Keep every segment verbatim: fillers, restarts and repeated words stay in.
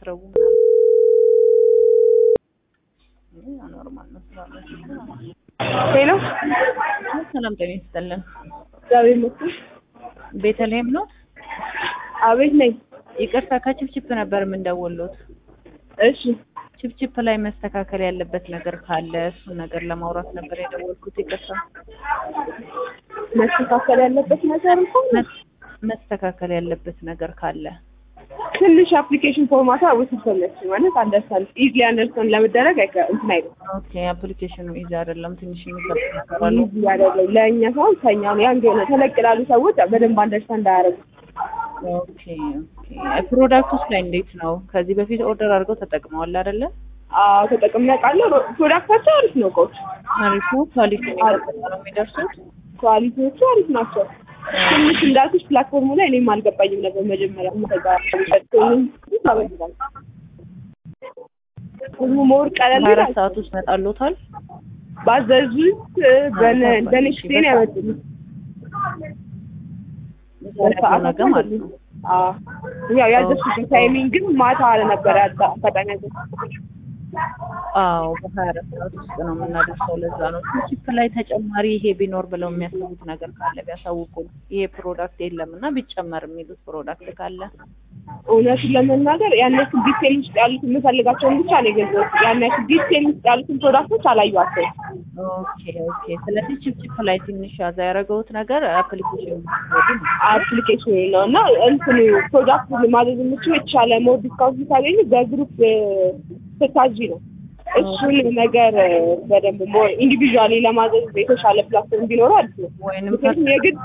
ማቅረቡ ኖርማል ነው ስላልሽ ሄሎ ሰላም ጤና ይስጥልን ዛሬ መጥቶ ቤተልሔም ነው አቤት ነኝ ይቅርታ ከችፕችፕ ነበር የምንደውልሎት እሺ ችፕችፕ ላይ መስተካከል ያለበት ነገር ካለ እሱ ነገር ለማውራት ነበር የደወልኩት ይቅርታ መስተካከል ያለበት ነገር እንኳን መስተካከል ያለበት ነገር ካለ ትንሽ አፕሊኬሽን ፎርማታ ውስብስብ ነች ማለት አንደርስታንድ ኢዝሊ አንደርስታንድ ለመደረግ አይከ እንትን አይደለም ኦኬ አፕሊኬሽኑ ኢዚ አይደለም ትንሽ የሚከብድ ነገር አለው ኢዝሊ አይደለም ለእኛ ሰው ከኛ ያን ገና ተለቅላሉ ሰዎች በደንብ አንደርስታንድ አያደርጉም ኦኬ ኦኬ ፕሮዳክቱስ ላይ እንዴት ነው ከዚህ በፊት ኦርደር አድርገው ተጠቅመዋል አይደለ አዎ ተጠቅሜ አውቃለሁ ፕሮዳክታቸው አሪፍ ነው እኮ አሪፍ ነው ኳሊቲ ነው የሚደርሱት ኳሊቲዎቹ አሪፍ ናቸው ትንሽ እንዳልኩሽ ፕላትፎርሙ ላይ እኔም አልገባኝም ነበር መጀመሪያ ተጋርተን ታበዛል ሁሉ ሞር ቀለል ይላል ሰዓት ውስጥ መጣሎታል ባዘዙት በነ በኔክስት ዴይ ያመጡት ሰዓት ነገ ማለት ነው አዎ ያው ያዘዝኩት ታይሚንግ ግን ማታ ነበር አጣጣሚ ያዘዝኩት አዎ በሀያ አራት ሰዓት ውስጥ ነው የምናደርሰው ለዛ ነው ቺፕ ላይ ተጨማሪ ይሄ ቢኖር ብለው የሚያስቡት ነገር ካለ ቢያሳውቁን ይሄ ፕሮዳክት የለምና ቢጨመር የሚሉት ፕሮዳክት ካለ እውነቱን ለመናገር ያን ያክል ዲቴል ውስጥ ያሉትን የምፈልጋቸውን ብቻ ነው የገዛሁት ያን ያክል ዲቴል ውስጥ ያሉትን ፕሮዳክቶች አላየኋቸውም ኦኬ ኦኬ ስለዚህ ቺፕ ላይ ትንሽ ያዛ ያደረገውት ነገር አፕሊኬሽን አፕሊኬሽን ነው እና እንትኑ ፕሮዳክት ማዘዝ የምችለው የተሻለ ሞር ዲስካውንት ታገኙ በግሩፕ ስታጂ ነው እሱን ነገር በደንብ ሞር ኢንዲቪጁዋሊ ለማዘዝ የተሻለ ፕላትፎርም ቢኖረው አሪፍ ነው ወይንም የግድ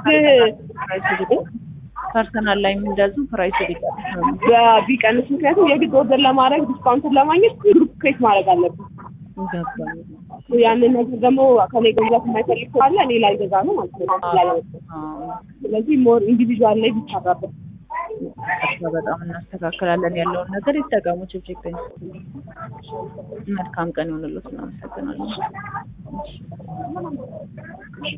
ፐርሰናል ላይ እንደዙ ፕራይስ ቢቀንስ ነው ቢቀንስ ምክንያቱም የግድ ኦርደር ለማድረግ ዲስካውንት ለማግኘት ግሩፕ ክሬት ማድረግ አለብን ገባኝ ያንን ነገር ደግሞ ከኔ ገንዘብ የማይፈልግ ካለ እኔ ላይ ገዛ ነው ማለት ነው ስላለበት ስለዚህ ሞር ኢንዲቪጁዋል ላይ ቢቻላበት በጣም እናስተካክላለን ያለውን ነገር ይጠቀሙ ችፕችፕ መልካም ቀን ይሁንልዎት እናመሰግናለን